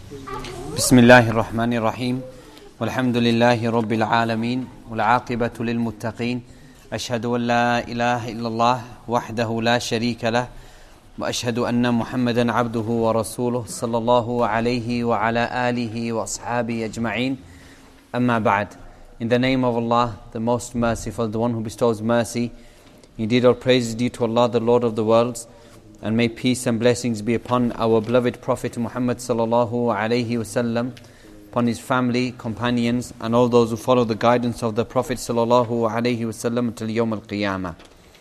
بسم الله الرحمن الرحيم والحمد لله رب العالمين والعاقبة للمتقين أشهد أن لا إله إلا الله وحده لا شريك له وأشهد أن محمدا عبده ورسوله صلى الله عليه وعلى آله وأصحابه أجمعين أما بعد. In the name of Allah, the most merciful, the one who bestows mercy, indeed all praise is due to Allah, the Lord of the worlds, and may peace and blessings be upon our beloved Prophet Muhammad sallallahu alaihi wasallam, upon his family, companions, and all those who follow the guidance of the Prophet sallallahu alaihi wasallam until Yawm al-Qiyamah.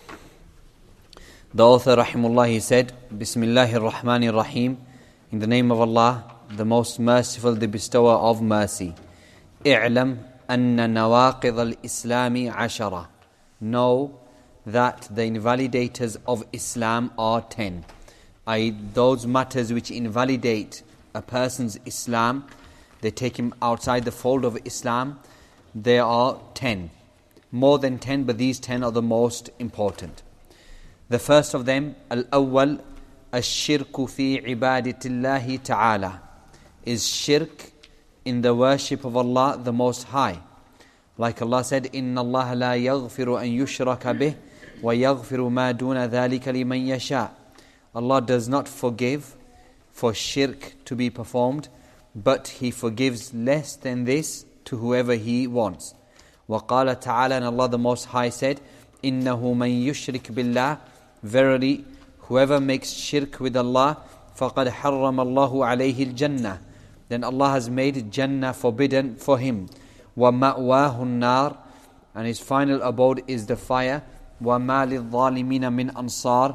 The author rahimullah, he said, Bismillahir Rahmanir Rahim, in the name of Allah, the most merciful, the bestower of mercy. I'lam anna nawaqid al-Islami ashara. Know that the invalidators of Islam are 10. Those matters which invalidate a person's Islam, they take him outside the fold of Islam, there are 10. More than 10, but these 10 are the most important. The first of them, al-awwal, ash-shirku fi ibadatillahi ta'ala, is shirk in the worship of Allah the Most High. Like Allah said, إِنَّ اللَّهَ لَا يَغْفِرُ أَن يُشْرَكَ بِهِ وَيَغْفِرُ مَا دُونَ ذَلِكَ لِمَنْ يَشَاءُ. Allah does not forgive for shirk to be performed, but He forgives less than this to whoever He wants. وَقَالَ تَعَالَى, and Allah the Most High said, إِنَّهُ مَنْ يُشْرِكْ بِاللَّهِ, verily whoever makes shirk with Allah, فَقَدْ حَرَّمَ اللَّهُ عَلَيْهِ الْجَنَّةِ, then Allah has made Jannah forbidden for him. وَمَأْوَاهُ النَّارِ, and his final abode is the fire. وَمَا لِلظَّالِمِينَ مِنْ أَنصَارٍ,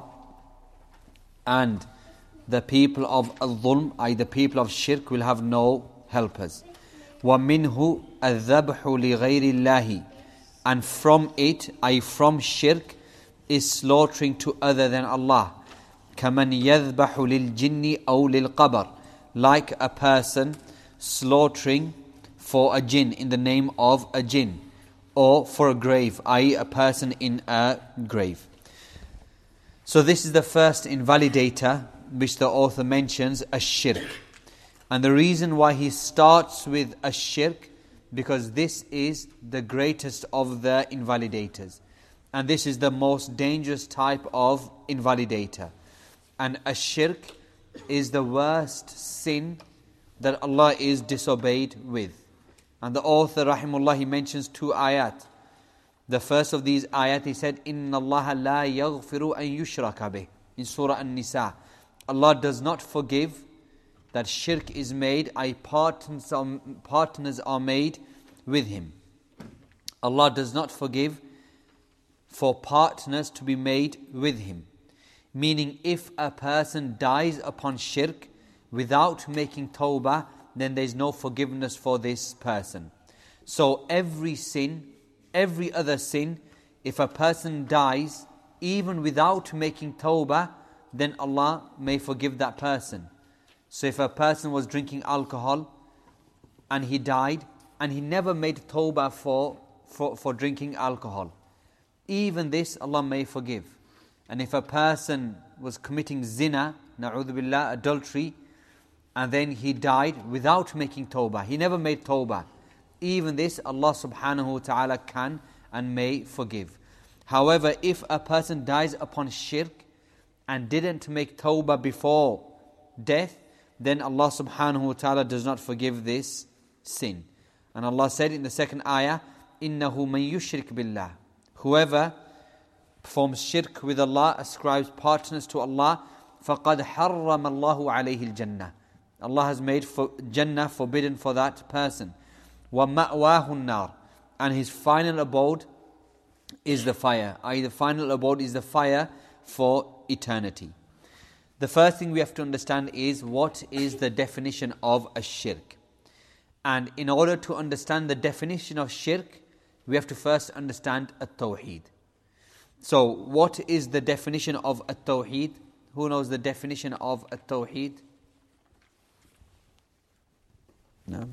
and the people of al-dhulm, i.e. the people of shirk, will have no helpers. وَمِنْهُ الذَّبْحُ لِغَيْرِ اللَّهِ, and from it, i.e. from shirk, is slaughtering to other than Allah. كَمَنْ يَذْبَحُ لِلْجِنِّ أَوْ لِلْقَبَرِ, like a person slaughtering for a jinn, in the name of a jinn, or for a grave, i.e. a person in a grave. So this is the first invalidator which the author mentions, ash-shirk. And the reason why he starts with ash-shirk, because this is the greatest of the invalidators. And this is the most dangerous type of invalidator. And ash-shirk is the worst sin that Allah is disobeyed with. And the author, rahimullah, he mentions 2 ayat. The first of these ayat, he said, إِنَّ اللَّهَ لَا يَغْفِرُ أَن يُشْرَكَ بِهِ, in Surah An-Nisa. Allah does not forgive that shirk is made, partners are made with Him. Allah does not forgive for partners to be made with Him. Meaning, if a person dies upon shirk without making tawbah, then there is no forgiveness for this person. So every sin, every other sin, if a person dies even without making tawbah, then Allah may forgive that person. So if a person was drinking alcohol and he died and he never made tawbah for drinking alcohol, even this Allah may forgive. And if a person was committing zina, na'udhu billah, adultery, and then he died without making tawbah, he never made tawbah, even this Allah subhanahu wa ta'ala can and may forgive. However, if a person dies upon shirk and didn't make tawbah before death, then Allah subhanahu wa ta'ala does not forgive this sin. And Allah said in the second ayah, إِنَّهُ مَن يُشْرِكْ بِاللَّهِ, whoever performs shirk with Allah, ascribes partners to Allah, فَقَدْ حَرَّمَ اللَّهُ عَلَيْهِ الْجَنَّةِ, Allah has made Jannah forbidden for that person. وَمَأْوَاهُ النَّارِ, and his final abode is the fire, i.e. the final abode is the fire for eternity. The first thing we have to understand is, what is the definition of a shirk? And in order to understand the definition of shirk, we have to first understand at-tawheed. So, what is the definition of at-tawheed? Who knows the definition of at-tawheed? No.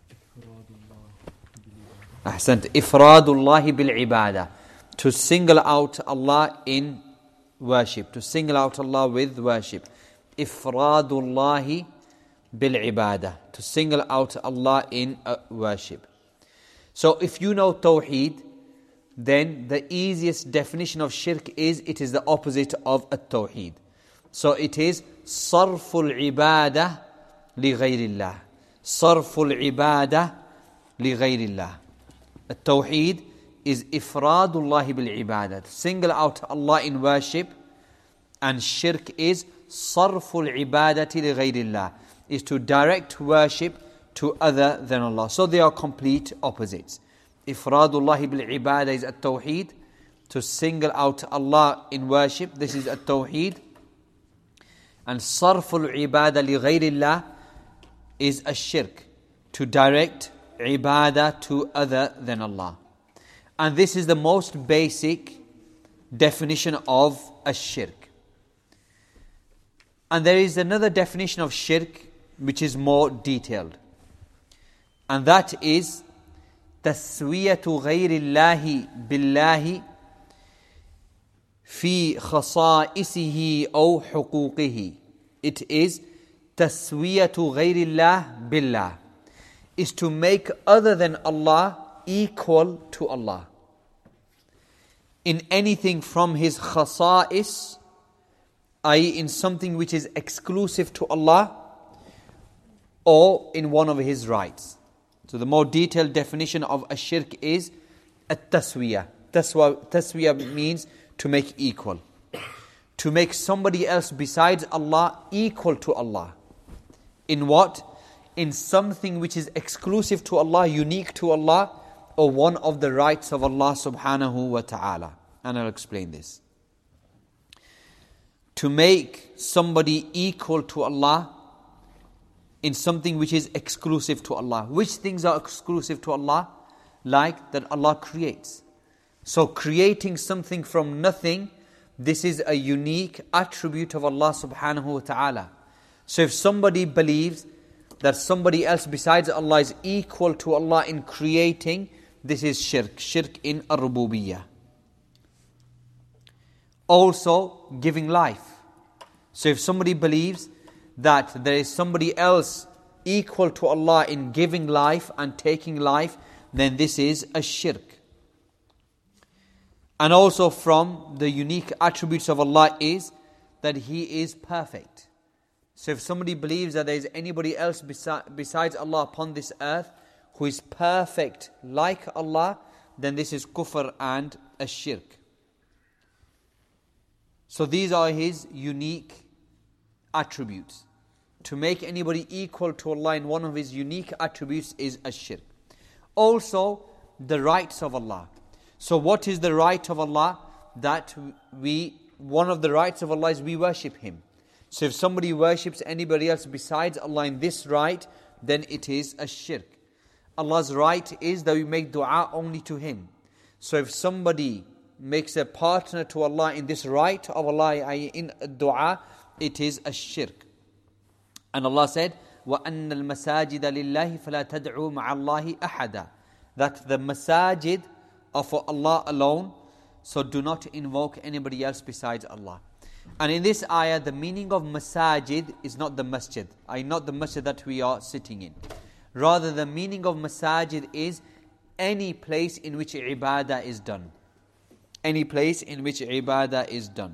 Ahsant. Ifradullahi bil ibadah. To single out Allah in worship. To single out Allah with worship. Ifradullahi bil ibadah. to single out Allah in worship. So if you know Tawheed, then the easiest definition of shirk is, it is the opposite of at-Tawheed. So it is sarful ibadah li ghayrillah. Sarful ibadah li ghayrillah. At-Tawheed is ifradullahi bil ibadah, single out Allah in worship. And shirk is sarful ibadati li ghayrillah, is to direct worship to other than Allah. So they are complete opposites. Ifradullahi bil ibadah is at-Tawheed, to single out Allah in worship. This is at-Tawheed. And sarful ibadah li ghayrillah is a shirk, to direct ibadah to other than Allah. And this is the most basic definition of a shirk. And there is another definition of shirk which is more detailed. And that is taswiyatu ghayrillahi billahi fi khasa'isihi aw huquqihi. It is taswiyatu ghayrillah billah, is to make other than Allah equal to Allah in anything from His khasa'is, i.e. in something which is exclusive to Allah, or in one of His rights. So the more detailed definition of a shirk is at-taswiyah. Taswiyah means to make equal. To make somebody else besides Allah equal to Allah. In what? In something which is exclusive to Allah, unique to Allah, or one of the rights of Allah subhanahu wa ta'ala. And I'll explain this. To make somebody equal to Allah in something which is exclusive to Allah. Which things are exclusive to Allah? Like that Allah creates. So creating something from nothing, this is a unique attribute of Allah subhanahu wa ta'ala. So if somebody believes that somebody else besides Allah is equal to Allah in creating, this is shirk. Shirk in ar-rububiyyah. Also, giving life. So if somebody believes that there is somebody else equal to Allah in giving life and taking life, then this is a shirk. And also from the unique attributes of Allah is that He is perfect. So if somebody believes that there is anybody else besides Allah upon this earth who is perfect like Allah, then this is kufr and a shirk. So these are His unique attributes. To make anybody equal to Allah in one of His unique attributes is a shirk. Also, the rights of Allah. So what is the right of Allah? One of the rights of Allah is we worship Him. So if somebody worships anybody else besides Allah in this right, then it is a shirk. Allah's right is that we make dua only to Him. So if somebody makes a partner to Allah in this right of Allah, in dua, it is a shirk. And Allah said, وَأَنَّ الْمَسَاجِدَ لِلَّهِ فَلَا تَدْعُوا مَعَ اللَّهِ أَحَدًا. That the masajid are for Allah alone, so do not invoke anybody else besides Allah. And in this ayah, the meaning of masajid is not the masjid, not the masjid that we are sitting in. Rather, the meaning of masajid is any place in which ibadah is done. Any place in which ibadah is done.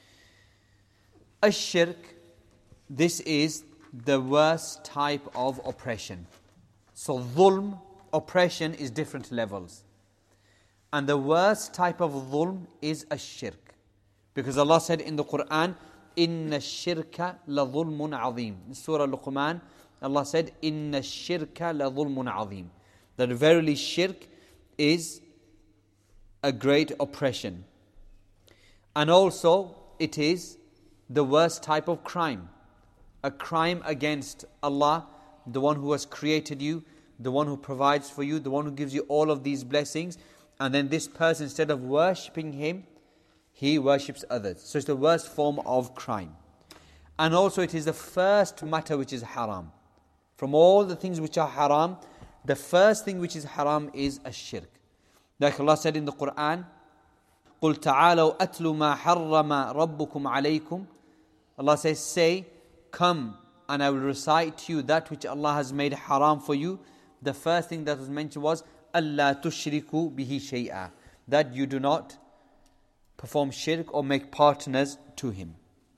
Ash-shirk, this is the worst type of oppression. So dhulm, oppression, is different levels. And the worst type of dhulm is ash-shirk. Because Allah said in the Quran, إِنَّ الشِّرْكَ لَظُلْمٌ عَظِيمٌ. In Surah Luqman, Allah said, إِنَّ الشِّرْكَ لَظُلْمٌ عَظِيمٌ. That verily shirk is a great oppression. And also, it is the worst type of crime. A crime against Allah, the one who has created you, the one who provides for you, the one who gives you all of these blessings. And then this person, instead of worshipping Him, he worships others. So it's the worst form of crime. And also it is the first matter which is haram. From all the things which are haram, the first thing which is haram is ash-shirk. Like Allah said in the Quran, قُلْ تَعَالَوْا أَتْلُ مَا حَرَّمَ رَبُّكُمْ عَلَيْكُمْ. Allah says, say, come and I will recite to you that which Allah has made haram for you, the first thing that was mentioned was Allah tushriku bihi shay'a, that you do not perform shirk or make partners to Him.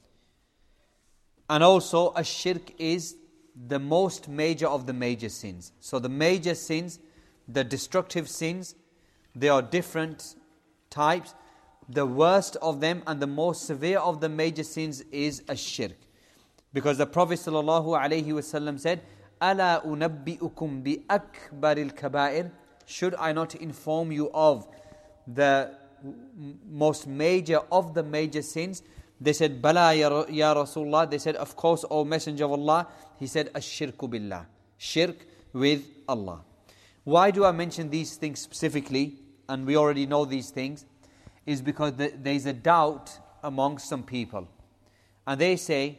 And also, a shirk is the most major of the major sins. So the major sins, the destructive sins, they are different types. The worst of them and the most severe of the major sins is a shirk. Because the Prophet ﷺ said, أَلَا أُنَبِّئُكُمْ بِأَكْبَرِ الْكَبَائِرِ, should I not inform you of the most major of the major sins? They said, Bala ya Rasulullah. They said, of course, O Messenger of Allah. He said, Ash-shirku billah, shirk with Allah. Why do I mention these things specifically? And we already know these things. Is because there is a doubt among some people. And they say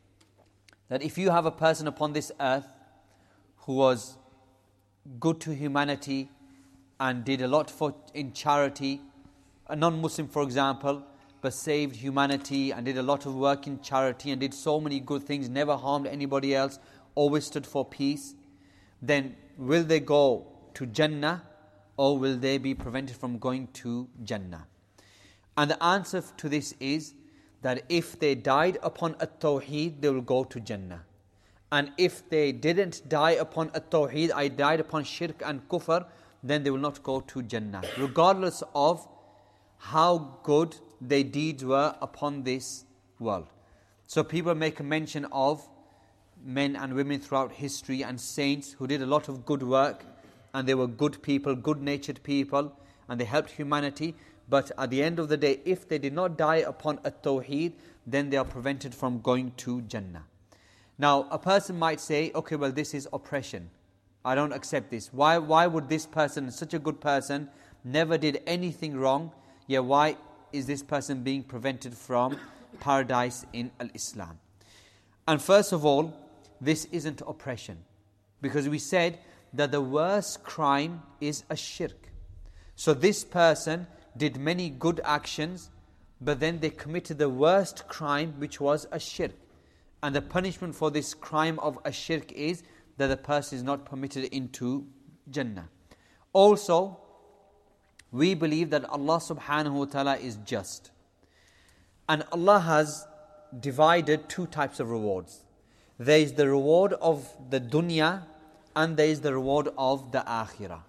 that if you have a person upon this earth who was good to humanity and did a lot in charity, a non-Muslim for example, but saved humanity and did a lot of work in charity and did so many good things, never harmed anybody else, always stood for peace, then will they go to Jannah or will they be prevented from going to Jannah? And the answer to this is that if they died upon at-tawheed, they will go to Jannah. And if they didn't die upon at-tawheed, I died upon shirk and kufr, then they will not go to Jannah, regardless of how good their deeds were upon this world. So people make a mention of men and women throughout history and saints who did a lot of good work, and they were good people, good-natured people, and they helped humanity. But at the end of the day, if they did not die upon at-tawheed, then they are prevented from going to Jannah. Now, a person might say, okay, well, this is oppression. I don't accept this. Why would this person, such a good person, never did anything wrong, yet why is this person being prevented from paradise in Al-Islam? And first of all, this isn't oppression. Because we said that the worst crime is a shirk. So this person did many good actions, but then they committed the worst crime, which was a shirk. And the punishment for this crime of a shirk is that the person is not permitted into Jannah. Also, we believe that Allah subhanahu wa ta'ala is just. And Allah has divided two types of rewards. There is the reward of the dunya and there is the reward of the akhirah.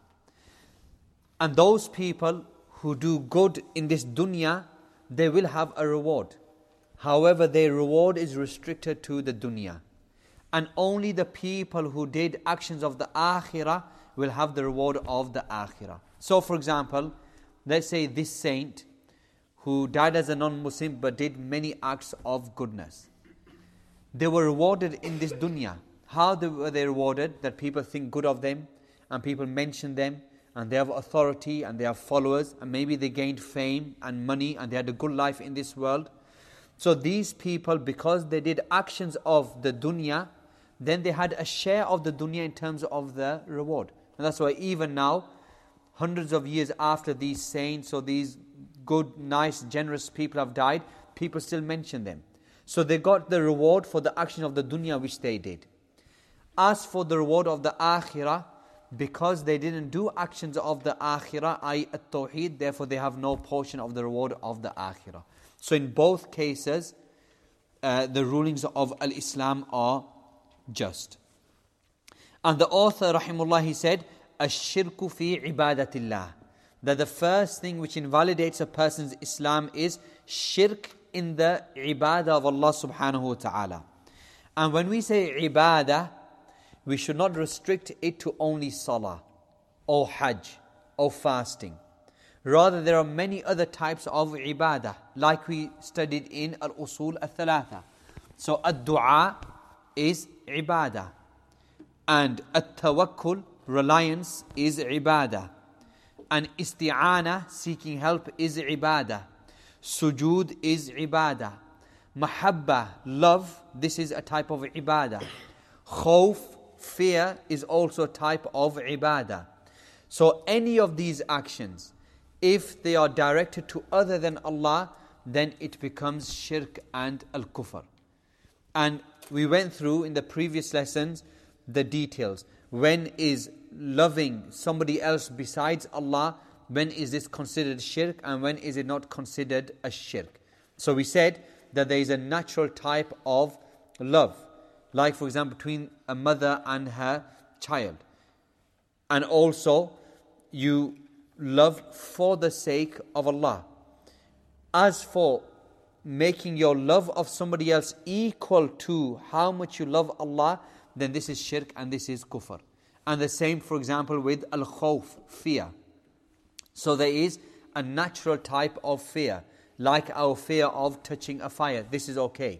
And those people who do good in this dunya, they will have a reward. However, their reward is restricted to the dunya. And only the people who did actions of the akhirah will have the reward of the akhirah. So for example, let's say this saint who died as a non-Muslim but did many acts of goodness. They were rewarded in this dunya. How were they rewarded? That people think good of them and people mention them and they have authority and they have followers and maybe they gained fame and money and they had a good life in this world. So these people, because they did actions of the dunya, then they had a share of the dunya in terms of the reward. And that's why even now, hundreds of years after these saints or these good, nice, generous people have died, people still mention them. So they got the reward for the action of the dunya which they did. As for the reward of the akhirah, because they didn't do actions of the akhirah, i.e. at-tawheed, therefore they have no portion of the reward of the akhirah. So in both cases, the rulings of al-Islam are just. And the author, rahimullah, he said, ash-shirku fi ibadatillah, that the first thing which invalidates a person's Islam is shirk in the ibadah of Allah subhanahu wa ta'ala. And when we say ibadah, we should not restrict it to only salah, or hajj, or fasting. Rather, there are many other types of ibadah, like we studied in al-usul al-thalatha. So, ad-du'a is ibadah. And at-tawakkul, reliance, is ibadah. And isti'ana, seeking help, is ibadah. Sujood is ibadah. Mahabba, love, this is a type of ibadah. Khawf, fear, is also a type of ibadah. So any of these actions, if they are directed to other than Allah, then it becomes shirk and al-kufr. And we went through in the previous lessons the details. When is loving somebody else besides Allah, when is this considered shirk, and when is it not considered a shirk? So we said that there is a natural type of love, like for example between a mother and her child. And also you love for the sake of Allah. As for making your love of somebody else equal to how much you love Allah, then this is shirk and this is kufr. And the same, for example, with al-khawf, fear. So there is a natural type of fear, like our fear of touching a fire. This is okay.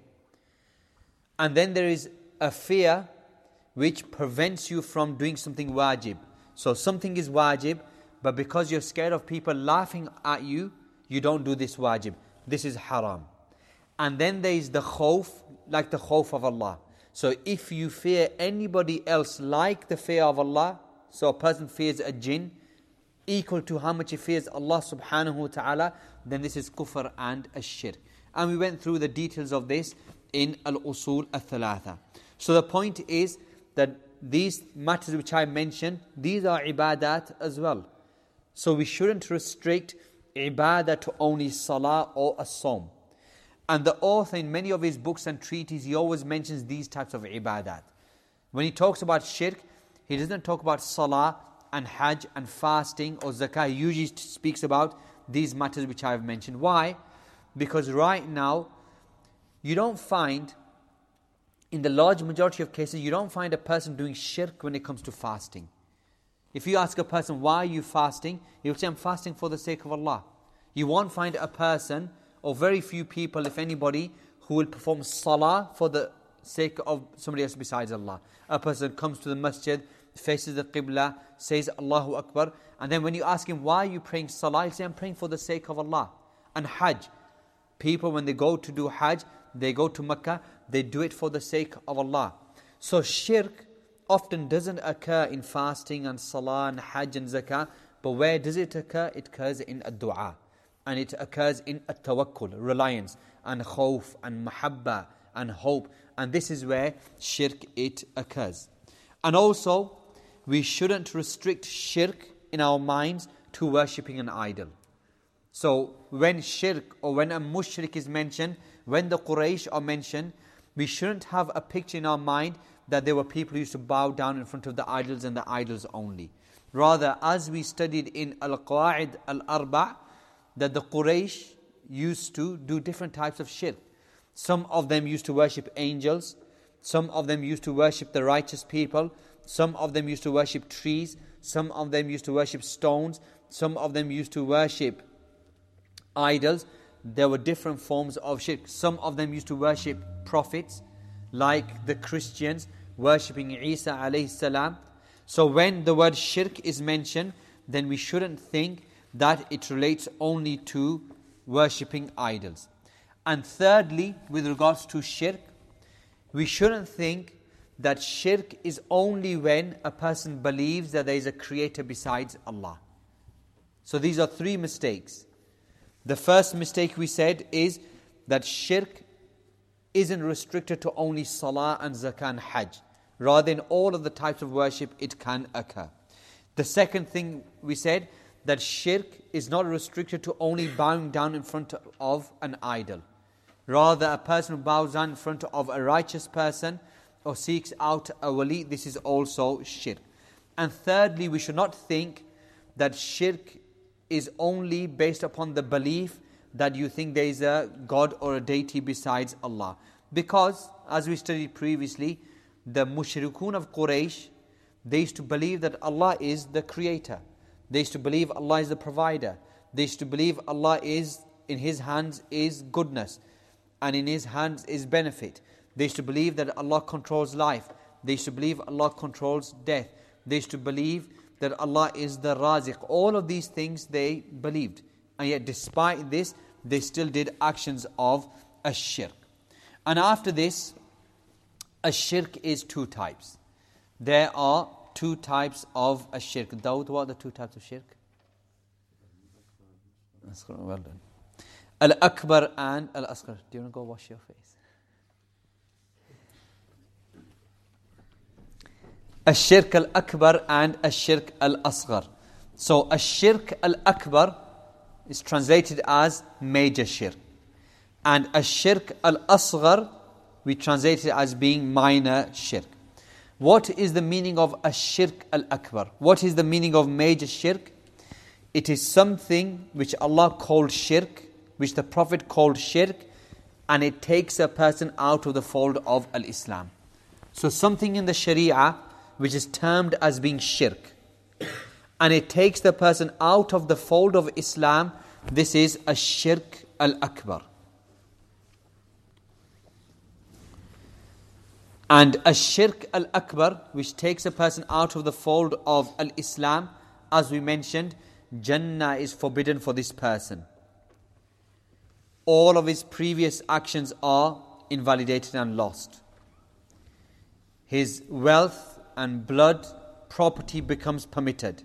And then there is a fear which prevents you from doing something wajib. So something is wajib, but because you're scared of people laughing at you, you don't do this wajib. This is haram. And then there is the khawf, like the khawf of Allah. So if you fear anybody else like the fear of Allah, so a person fears a jinn equal to how much he fears Allah subhanahu wa ta'ala, then this is kufr and a shirk. And we went through the details of this in al-usul al-thalatha. So the point is that these matters which I mentioned, these are ibadat as well. So we shouldn't restrict ibadah to only salah or as-sawm. And the author in many of his books and treatises, he always mentions these types of ibadat. When he talks about shirk, he doesn't talk about salah and hajj and fasting or zakah. He usually speaks about these matters which I have mentioned. Why? Because right now, you don't find, in the large majority of cases, you don't find a person doing shirk when it comes to fasting. If you ask a person, why are you fasting? He will say, I'm fasting for the sake of Allah. You won't find a person, or very few people, if anybody, who will perform salah for the sake of somebody else besides Allah. A person comes to the masjid, faces the qibla, says Allahu Akbar, and then when you ask him, why are you praying salah? He'll say, I'm praying for the sake of Allah. And hajj. People, when they go to do hajj, they go to Mecca, they do it for the sake of Allah. So shirk often doesn't occur in fasting and salah and hajj and zakah, but where does it occur? It occurs in a dua. And it occurs in at-tawakkul, reliance, and khawf, and mahabba, and hope. And this is where shirk, it occurs. And also, we shouldn't restrict shirk in our minds to worshipping an idol. So, when shirk or when a mushrik is mentioned, when the Quraysh are mentioned, we shouldn't have a picture in our mind that there were people who used to bow down in front of the idols and the idols only. Rather, as we studied in Al-Qawa'id Al-Arba', that the Quraysh used to do different types of shirk. Some of them used to worship angels. Some of them used to worship the righteous people. Some of them used to worship trees. Some of them used to worship stones. Some of them used to worship idols. There were different forms of shirk. Some of them used to worship prophets, like the Christians worshipping Isa alayhi salam. So when the word shirk is mentioned, then we shouldn't think that it relates only to worshipping idols. And thirdly, with regards to shirk, we shouldn't think that shirk is only when a person believes that there is a creator besides Allah. So these are three mistakes. The first mistake we said is that shirk isn't restricted to only salah and zakah and hajj. Rather, in all of the types of worship, it can occur. The second thing we said, that shirk is not restricted to only bowing down in front of an idol. Rather, a person who bows down in front of a righteous person or seeks out a wali, this is also shirk. And thirdly, we should not think that shirk is only based upon the belief that you think there is a God or a deity besides Allah. Because, as we studied previously, the mushrikun of Quraysh, they used to believe that Allah is the creator. They used to believe Allah is the provider. They used to believe Allah is, in His hands is goodness, and in His hands is benefit. They used to believe that Allah controls life. They used to believe Allah controls death. They used to believe that Allah is the Raziq. All of these things they believed. And yet despite this, they still did actions of ash-shirk. And after this, ash-shirk is two types. There are two types of ash-shirk. Dawood, what are the two types of shirk? Well done. Al-Akbar and Al-Asghar. Do you want to go wash your face? Ash-shirk al-akbar and ash-shirk al-asghar. So ash-shirk al-akbar is translated as major shirk. And ash-shirk al-asghar, we translate it as being minor shirk. What is the meaning of ash-shirk al-akbar? What is the meaning of major shirk? It is something which Allah called shirk, which the Prophet called shirk, and it takes a person out of the fold of al-Islam. So something in the Sharia which is termed as being shirk, and it takes the person out of the fold of Islam, this is ash-shirk al-akbar. And ash-shirk al-akbar, which takes a person out of the fold of al-Islam, as we mentioned, Jannah is forbidden for this person. All of his previous actions are invalidated and lost. His wealth and blood, property becomes permitted.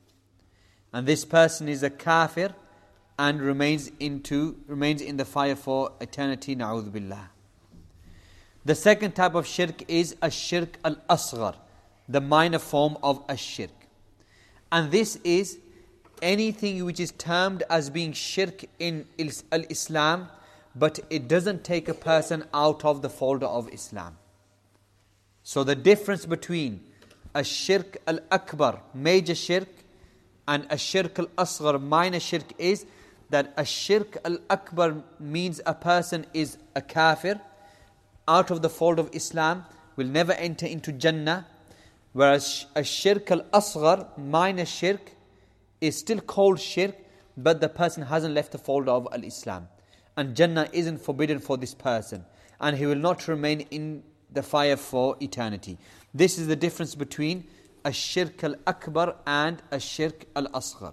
And this person is a kafir and remains in the fire for eternity, na'udhu billah. The second type of shirk is ash-shirk al-asghar, the minor form of ash-shirk. And this is anything which is termed as being shirk in al-Islam, but it doesn't take a person out of the fold of Islam. So the difference between ash-shirk al-akbar, major shirk, and ash-shirk al-asghar, minor shirk, is that ash-shirk al-akbar means a person is a kafir, out of the fold of Islam, will never enter into Jannah, whereas ash-shirk al-asghar, minor shirk, is still called shirk, but the person hasn't left the fold of al-Islam. And Jannah isn't forbidden for this person, and he will not remain in the fire for eternity. This is the difference between ash-shirk al-akbar and ash-shirk al-asghar.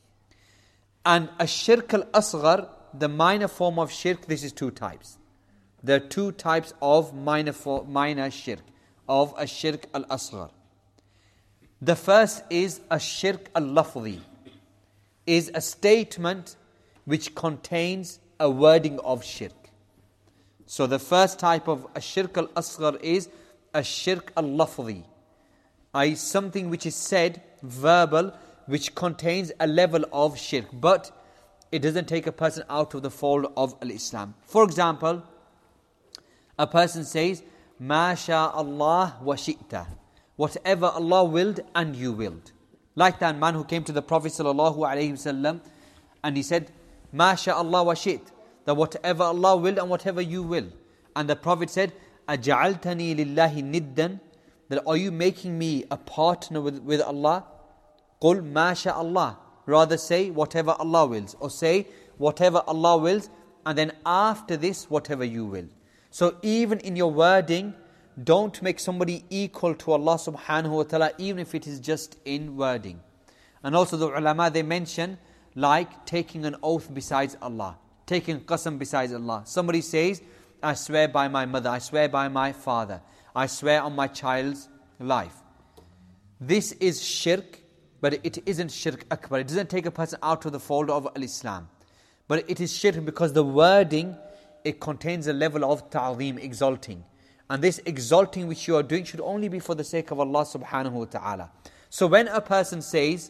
And ash-shirk al-asghar, the minor form of shirk, this is two types. There are two types of minor shirk, of ash-shirk al-asghar. The first is ash-shirk al-lafzi, is a statement which contains a wording of shirk. So the first type of ash-shirk al-asghar is ash-shirk al-lafzi, i.e. something which is said, verbal, which contains a level of shirk, but it doesn't take a person out of the fold of al-Islam. For example, a person says, Ma sha Allah wa shi'ta, whatever Allah willed and you willed. Like that man who came to the Prophet ﷺ and he said, Ma sha Allah wa shi't, that whatever Allah willed and whatever you will. And the Prophet said, Aja'altani lillahi niddan, that are you making me a partner with Allah? Qul ma sha Allah, rather say whatever Allah wills, or say whatever Allah wills, and then after this whatever you will. So even in your wording, don't make somebody equal to Allah subhanahu wa ta'ala, even if it is just in wording. And also the ulama, they mention, like taking an oath besides Allah, taking qasam besides Allah. Somebody says, I swear by my mother, I swear by my father, I swear on my child's life. This is shirk, but it isn't shirk akbar. It doesn't take a person out of the fold of al-Islam. But it is shirk because the wording, it contains a level of ta'zeem, exalting. And this exalting which you are doing should only be for the sake of Allah subhanahu wa ta'ala. So when a person says,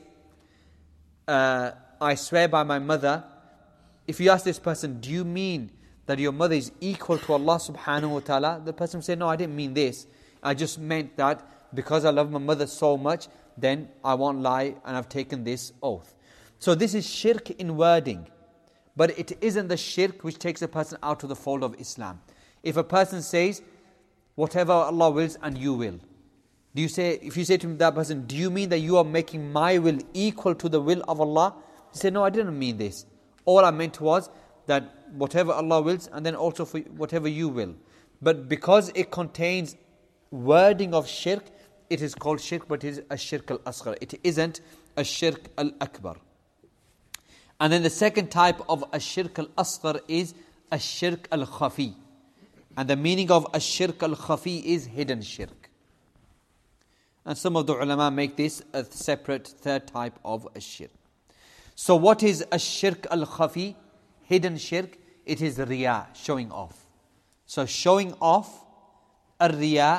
I swear by my mother, if you ask this person, do you mean that your mother is equal to Allah subhanahu wa ta'ala? The person will say, no, I didn't mean this. I just meant that because I love my mother so much, then I won't lie and I've taken this oath. So this is shirk in wording. But it isn't the shirk which takes a person out of the fold of Islam. If a person says, whatever Allah wills and you will. If you say to that person, do you mean that you are making my will equal to the will of Allah? He said, no, I didn't mean this. All I meant was that whatever Allah wills and then also for whatever you will. But because it contains wording of shirk, it is called shirk, but it is a shirk al-asghar. It isn't a shirk al-akbar. And then the second type of ash-shirk al-asghar is ash-shirk al-khafi. And the meaning of ash-shirk al-khafi is hidden shirk. And some of the ulama make this a separate third type of ash-shirk. So what is ash-shirk al-khafi? Hidden shirk. It is riya, showing off. So showing off, ar-riya,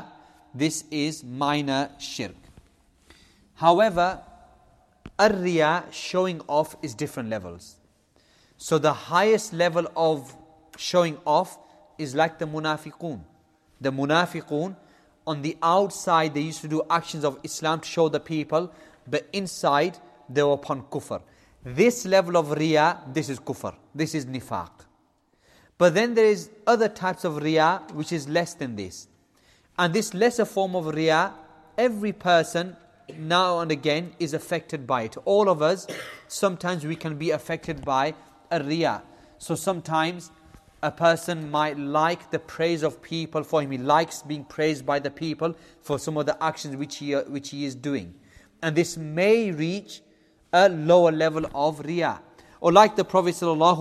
this is minor shirk. However, ar-riya, showing off, is different levels. So the highest level of showing off is like the munafiqun. The munafiqun, on the outside, they used to do actions of Islam to show the people, but inside, they were upon kufr. This level of riya, this is kufr. This is nifaq. But then there is other types of riya, which is less than this. And this lesser form of riya, every person now and again is affected by it. All of us, sometimes we can be affected by a riya. So sometimes a person might like the praise of people for him. He likes being praised by the people for some of the actions which he is doing. And this may reach a lower level of riya. Or like the Prophet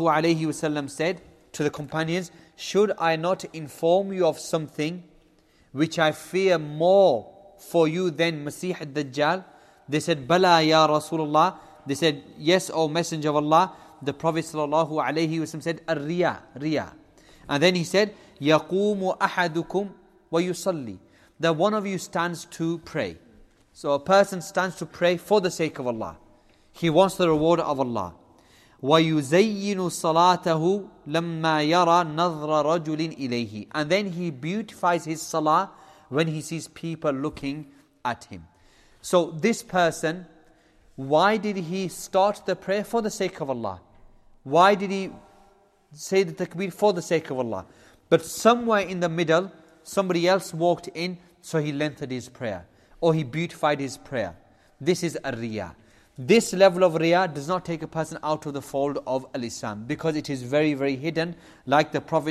ﷺ said to the companions, should I not inform you of something which I fear more for you than Masih al-Dajjal? They said, Bala ya Rasulullah. They said, yes, O Messenger of Allah. The Prophet ﷺ said, Ar-riya, riya. And then he said, Yaqumu ahadukum wa yusalli. That one of you stands to pray. So a person stands to pray for the sake of Allah. He wants the reward of Allah. وَيُزَيِّنُ صَلَاتَهُ لَمَّا يَرَى نَظْرَ رَجُلٍ إِلَيْهِ. And then he beautifies his salah when he sees people looking at him. So this person, why did he start the prayer? For the sake of Allah. Why did he say the takbir? For the sake of Allah. But somewhere in the middle, somebody else walked in, so he lengthened his prayer. Or he beautified his prayer. This is ar-riya. This level of riya does not take a person out of the fold of al-Islam, because it is very, very hidden, like the Prophet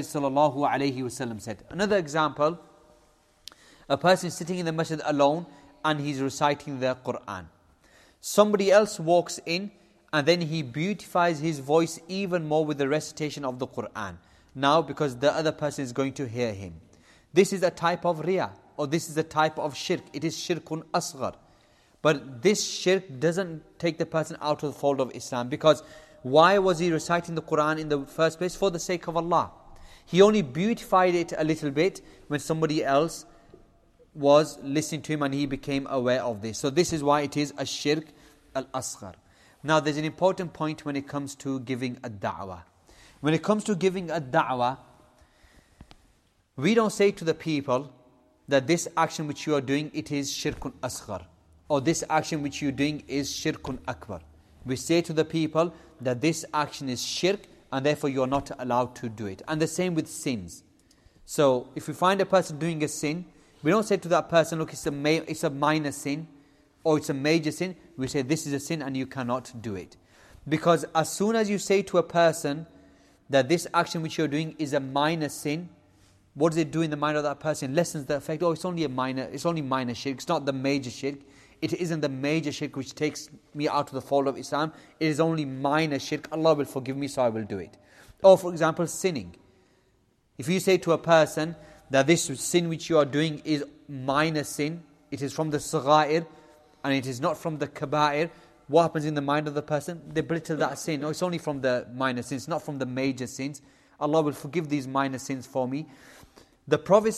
ﷺ said. Another example, a person is sitting in the masjid alone and he's reciting the Quran. Somebody else walks in and then he beautifies his voice even more with the recitation of the Quran. Now, because the other person is going to hear him. This is a type of riya, or this is a type of shirk. It is shirkun asghar. But this shirk doesn't take the person out of the fold of Islam, because why was he reciting the Quran in the first place? For the sake of Allah. He only beautified it a little bit when somebody else was listening to him and he became aware of this. So this is why it is a shirk al-asghar. Now there's an important point when it comes to giving a da'wah. When it comes to giving a da'wah, we don't say to the people that this action which you are doing, it is shirkun asghar. Or this action which you're doing is shirkun akbar. We say to the people that this action is shirk and therefore you are not allowed to do it. And the same with sins. So if we find a person doing a sin, we don't say to that person, look, it's a minor sin or it's a major sin. We say this is a sin and you cannot do it. Because as soon as you say to a person that this action which you're doing is a minor sin, what does it do in the mind of that person? It lessens the effect. Oh, it's only minor shirk. It's not the major shirk. It isn't the major shirk which takes me out of the fold of Islam. It is only minor shirk. Allah will forgive me, so I will do it. Or for example, sinning. If you say to a person that this sin which you are doing is minor sin, it is from the sagha'ir and it is not from the kaba'ir, what happens in the mind of the person? They belittle that sin. Oh, it's only from the minor sins, not from the major sins. Allah will forgive these minor sins for me. The Prophet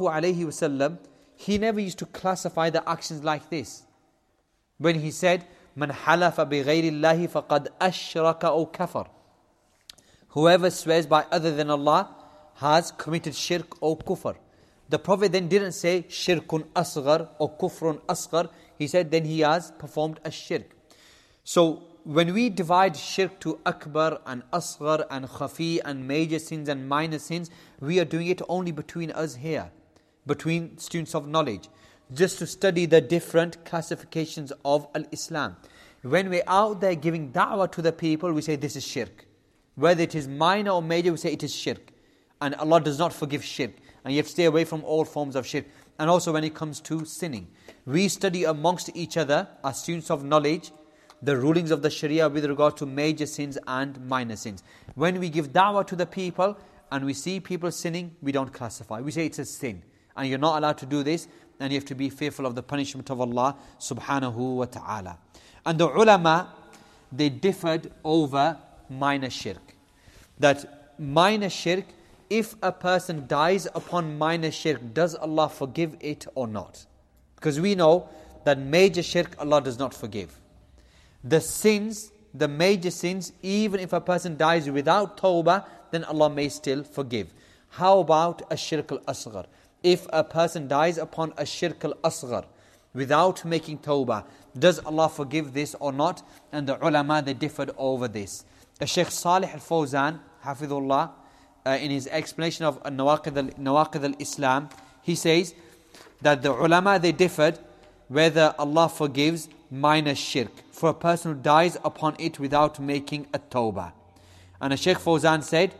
ﷺ, he never used to classify the actions like this. When he said, "Man halafa bi ghayri Allahi faqad ashraka aw kafar." Whoever swears by other than Allah has committed shirk or kufr. The Prophet then didn't say shirkun asghar or kufrun asghar. He said then he has performed a shirk. So when we divide shirk to akbar and asghar and khafi and major sins and minor sins, we are doing it only between us here, between students of knowledge, just to study the different classifications of al-Islam. When we're out there giving da'wah to the people, we say this is shirk. Whether it is minor or major, we say it is shirk. And Allah does not forgive shirk. And you have to stay away from all forms of shirk. And also when it comes to sinning, we study amongst each other, as students of knowledge, the rulings of the Sharia with regard to major sins and minor sins. When we give da'wah to the people and we see people sinning, we don't classify. We say it's a sin. And you're not allowed to do this. And you have to be fearful of the punishment of Allah subhanahu wa ta'ala. And the ulama, they differed over minor shirk. That minor shirk if a person dies upon minor shirk, does Allah forgive it or not? Because we know that major shirk Allah does not forgive. The sins, the major sins, even if a person dies without tawbah, then Allah may still forgive. How about a shirk al-asghar? If a person dies upon a shirk al-asghar without making tawbah, does Allah forgive this or not? And the ulama, they differed over this. Shaykh Salih al-Fawzan, Hafidhullah, in his explanation of Nawaqid al-Islam, he says that the ulama, they differed whether Allah forgives minor shirk for a person who dies upon it without making a tawbah. And Shaykh Fawzan said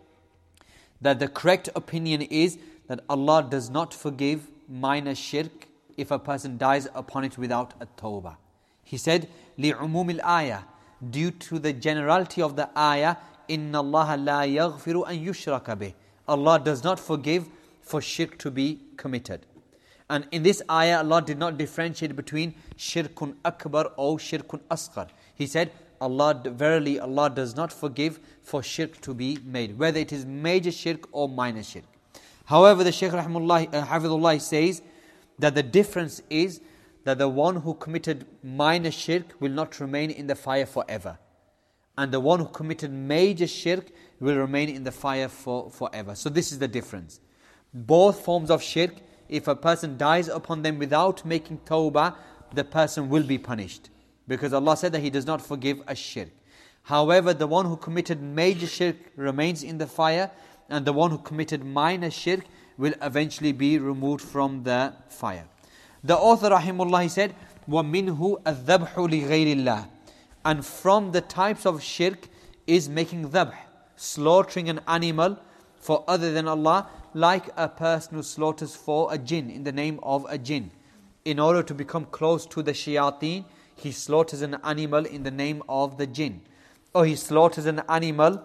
that the correct opinion is that Allah does not forgive minor shirk if a person dies upon it without a tawbah. He said, لِعُمُومِ الْآيَةِ, due to the generality of the ayah, إِنَّ اللَّهَ لَا يَغْفِرُ أَن يُشْرَكَ بِهِ. Allah does not forgive for shirk to be committed. And in this ayah, Allah did not differentiate between shirkun akbar or shirkun asghar. He said, verily Allah does not forgive for shirk to be made, whether it is major shirk or minor shirk. However, the Shaykh Hafidhullah says that the difference is that the one who committed minor shirk will not remain in the fire forever. And the one who committed major shirk will remain in the fire forever. So this is the difference. Both forms of shirk, if a person dies upon them without making tawbah, the person will be punished. Because Allah said that He does not forgive a shirk. However, the one who committed major shirk remains in the fire, and the one who committed minor shirk will eventually be removed from the fire. The author, rahimullah, he said, وَمِنْهُ الذَّبْحُ لِغَيْرِ اللَّهِ. And from the types of shirk is making dhabh, slaughtering an animal for other than Allah, like a person who slaughters for a jinn, in the name of a jinn. In order to become close to the shayateen, he slaughters an animal in the name of the jinn. Or he slaughters an animal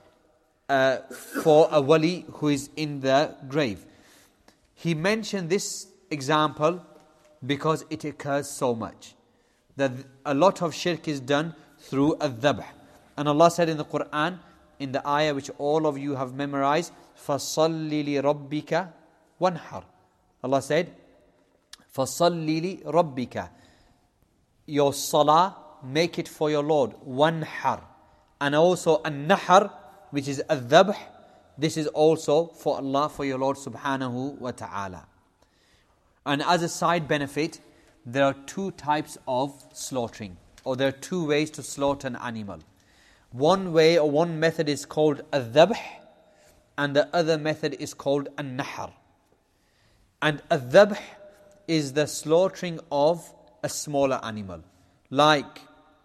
for a wali who is in the grave. He mentioned this example because it occurs so much. That a lot of shirk is done through a dhabh. And Allah said in the Quran, in the ayah which all of you have memorized, فَصَلِّ لِرَبِّكَ وَانْحَرْ. Allah said, فَصَلِّ لِرَبِّكَ. Your salah, make it for your Lord. وَانْحَرْ. And also an-nahar, which is a dhabh. This is also for Allah, for your Lord subhanahu wa ta'ala. And as a side benefit, there are two types of slaughtering, or there are two ways to slaughter an animal. One way or one method is called al-dhabh, and the other method is called an-nahar. And al-dhabh is the slaughtering of a smaller animal, like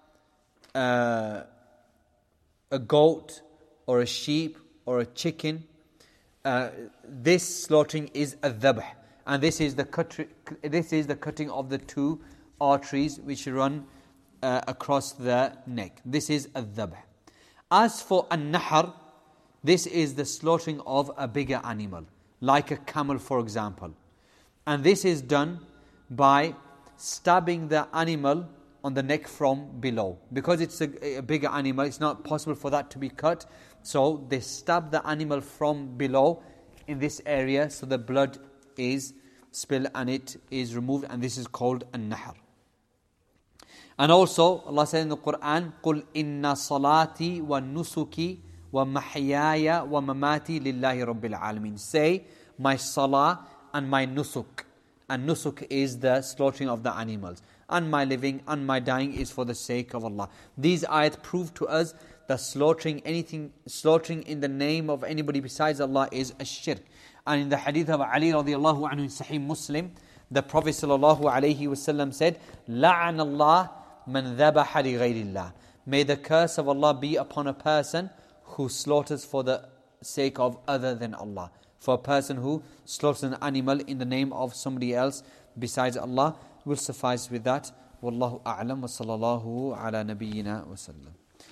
a goat or a sheep or a chicken. This slaughtering is al-dhabh. And this is the cutting of the two arteries which run across the neck. This is al-dhabh. As for an-nahar, this is the slaughtering of a bigger animal, like a camel, for example. And this is done by stabbing the animal on the neck from below. Because it's a bigger animal, it's not possible for that to be cut. So they stab the animal from below in this area, so the blood is spilled and it is removed, and this is called an-nahar. And also, Allah said in the Quran, قُلْ إِنَّ صَلَاتِي وَنُسُكِي وَمَحْيَايَ وَمَمَاتِي لِلَّهِ رَبِّ الْعَالَمِينَ. Say, my salah and my nusuk. And nusuk is the slaughtering of the animals. And my living and my dying is for the sake of Allah. These ayat prove to us that slaughtering in the name of anybody besides Allah is a shirk. And in the hadith of Ali radiallahu anhu in Sahih Muslim, the Prophet sallallahu alayhi wasallam said, لَعَنَ اللَّهِ مَنْ ذَبَحَ لِغَيْرِ اللَّهِ. May the curse of Allah be upon a person who slaughters for the sake of other than Allah. For a person who slaughters an animal in the name of somebody else besides Allah, will suffice with that. Wallahu a'lam wa sallallahu ala nabiyyina wa sallam.